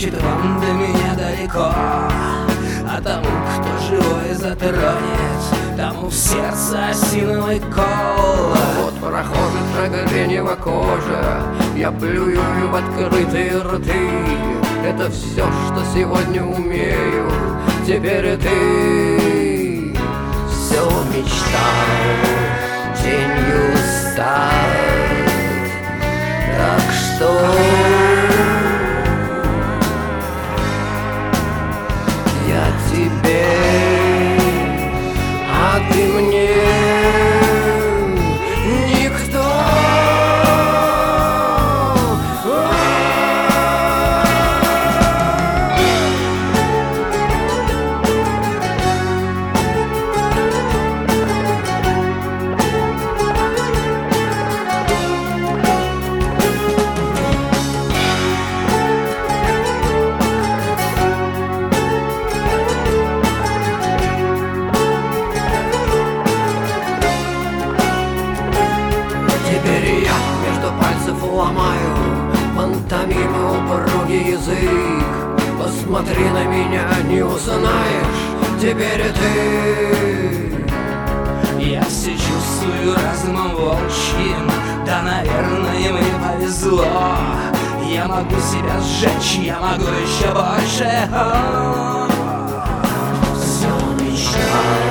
значит вам до меня далеко. А тому, кто живой затронет, тому в сердце осиновый кол. Вот прохожих шагренева кожа, я плюю в открытые рты. Это все, что сегодня умею. Теперь и ты все мечтал тенью стать. Так что я тебе, а ты мне никто. Теперь я между пальцев ломаю пантомимы упругий язык. Посмотри на меня, не узнаешь. Теперь и ты. Я все чувствую разумом волчьим. Да, наверное, мне повезло. Я могу себя сжечь, я могу еще больше. Все мечтал